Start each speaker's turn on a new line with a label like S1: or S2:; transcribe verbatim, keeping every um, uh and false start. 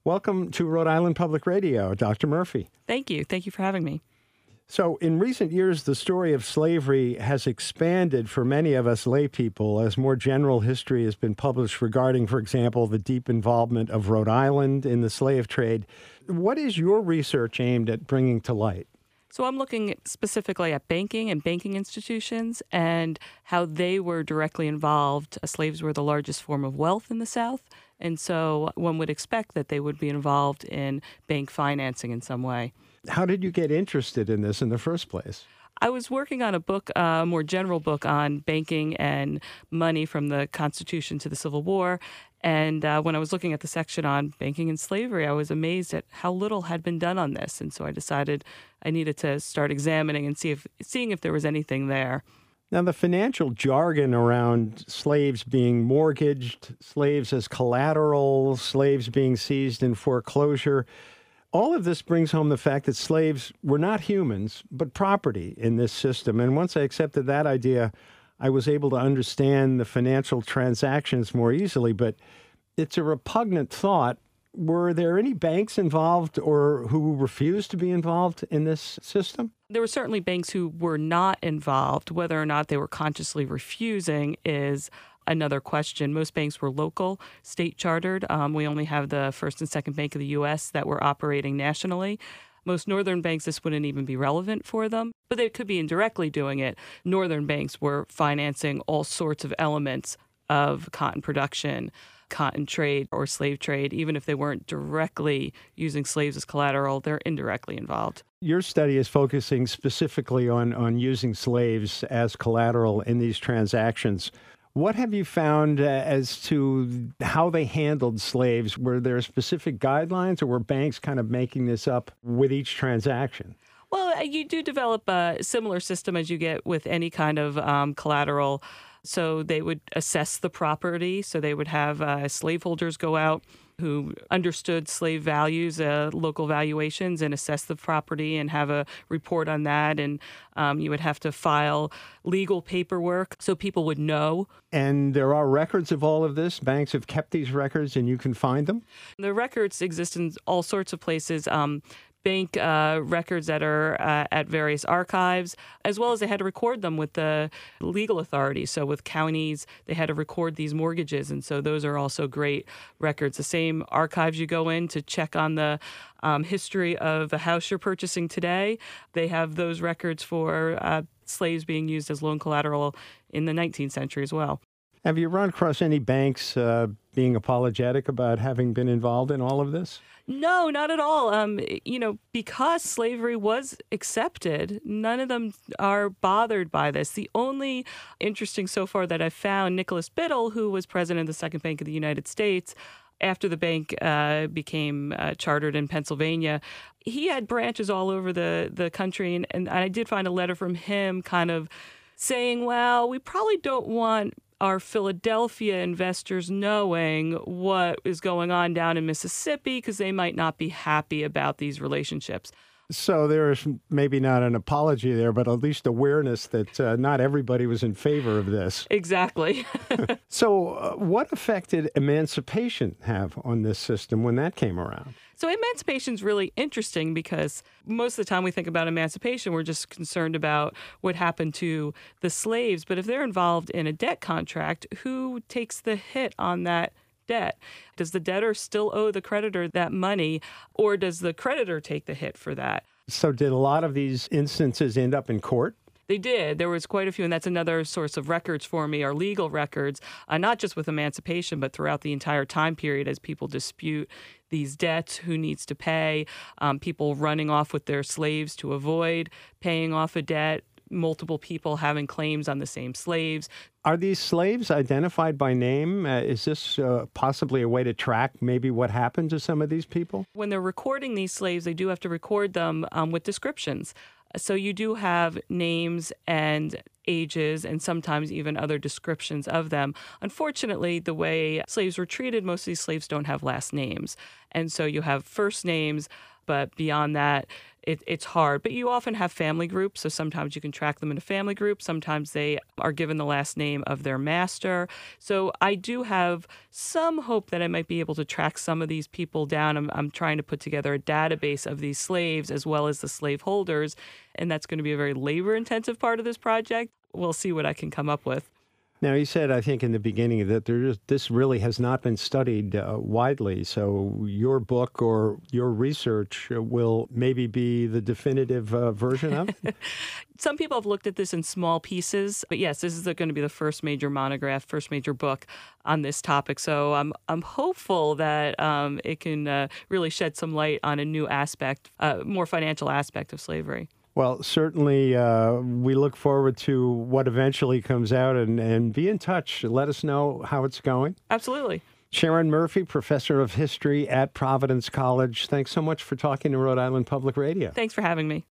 S1: Welcome to Rhode Island Public Radio, Doctor Murphy.
S2: Thank you. Thank you for having me.
S1: So in recent years, the story of slavery has expanded for many of us lay people as more general history has been published regarding, for example, the deep involvement of Rhode Island in the slave trade. What is your research aimed at bringing to light?
S2: So I'm looking specifically at banking and banking institutions and how they were directly involved. Slaves were the largest form of wealth in the South, and so one would expect that they would be involved in bank financing in some way.
S1: How did you get interested in this in the first place?
S2: I was working on a book, a more general book on banking and money from the Constitution to the Civil War. And uh, when I was looking at the section on banking and slavery, I was amazed at how little had been done on this. And so I decided I needed to start examining and see if, seeing if there was anything there.
S1: Now, the financial jargon around slaves being mortgaged, slaves as collateral, slaves being seized in foreclosure, all of this brings home the fact that slaves were not humans, but property in this system. And once I accepted that idea, I was able to understand the financial transactions more easily. But it's a repugnant thought. Were there any banks involved or who refused to be involved in this system?
S2: There were certainly banks who were not involved. Whether or not they were consciously refusing is another question. Most banks were local, state chartered. Um, we only have the First and Second Bank of the U S that were operating nationally. Most northern banks, this wouldn't even be relevant for them, but they could be indirectly doing it. Northern banks were financing all sorts of elements of cotton production, cotton trade, or slave trade. Even if they weren't directly using slaves as collateral, they're indirectly involved.
S1: Your study is focusing specifically on, on using slaves as collateral in these transactions. What have you found uh, as to how they handled slaves? Were there specific guidelines, or were banks kind of making this up with each transaction?
S2: Well, you do develop a similar system as you get with any kind of um, collateral. So they would assess the property. So they would have uh, slaveholders go out who understood slave values, uh, local valuations, and assess the property and have a report on that. And um, you would have to file legal paperwork so people would know.
S1: And there are records of all of this? Banks have kept these records and you can find them?
S2: The records exist in all sorts of places. Um, bank uh, records that are uh, at various archives, as well as they had to record them with the legal authorities. So with counties, they had to record these mortgages. And so those are also great records. The same archives you go in to check on the um, history of a house you're purchasing today, they have those records for uh, slaves being used as loan collateral in the nineteenth century as well.
S1: Have you run across any banks uh, being apologetic about having been involved in all of this?
S2: No, not at all. Um, you know, because slavery was accepted, none of them are bothered by this. The only interesting so far that I've found, Nicholas Biddle, who was president of the Second Bank of the United States, after the bank uh, became uh, chartered in Pennsylvania, he had branches all over the, the country. And, and I did find a letter from him kind of saying, well, we probably don't want our Philadelphia investors knowing what is going on down in Mississippi because they might not be happy about these relationships.
S1: So there's maybe not an apology there, but at least awareness that uh, not everybody was in favor of this.
S2: Exactly.
S1: So uh, what effect did emancipation have on this system when that came around?
S2: So emancipation is really interesting because most of the time we think about emancipation, we're just concerned about what happened to the slaves. But if they're involved in a debt contract, who takes the hit on that debt? Does the debtor still owe the creditor that money, or does the creditor take the hit for that?
S1: So did a lot of these instances end up in court?
S2: They did. There was quite a few, and that's another source of records for me, are legal records, uh, not just with emancipation, but throughout the entire time period as people dispute these debts, who needs to pay, um, people running off with their slaves to avoid paying off a debt, multiple people having claims on the same slaves.
S1: Are these slaves identified by name? Uh, is this uh, possibly a way to track maybe what happened to some of these people?
S2: When they're recording these slaves, they do have to record them um, with descriptions. So you do have names and ages and sometimes even other descriptions of them. Unfortunately, the way slaves were treated, most of these slaves don't have last names. And so you have first names, but beyond that, it, it's hard. But you often have family groups, so sometimes you can track them in a family group. Sometimes they are given the last name of their master. So I do have some hope that I might be able to track some of these people down. I'm, I'm trying to put together a database of these slaves as well as the slave holders, and that's going to be a very labor-intensive part of this project. We'll see what I can come up with.
S1: Now, you said, I think, in the beginning that there is, this really has not been studied uh, widely. So your book or your research will maybe be the definitive uh, version of it?
S2: Some people have looked at this in small pieces, but yes, this is going to be the first major monograph, first major book on this topic. So I'm I'm hopeful that um, it can uh, really shed some light on a new aspect, uh, more financial aspect of slavery.
S1: Well, certainly uh, we look forward to what eventually comes out, and, and be in touch. Let us know how it's going.
S2: Absolutely.
S1: Sharon Murphy, professor of history at Providence College. Thanks so much for talking to Rhode Island Public Radio.
S2: Thanks for having me.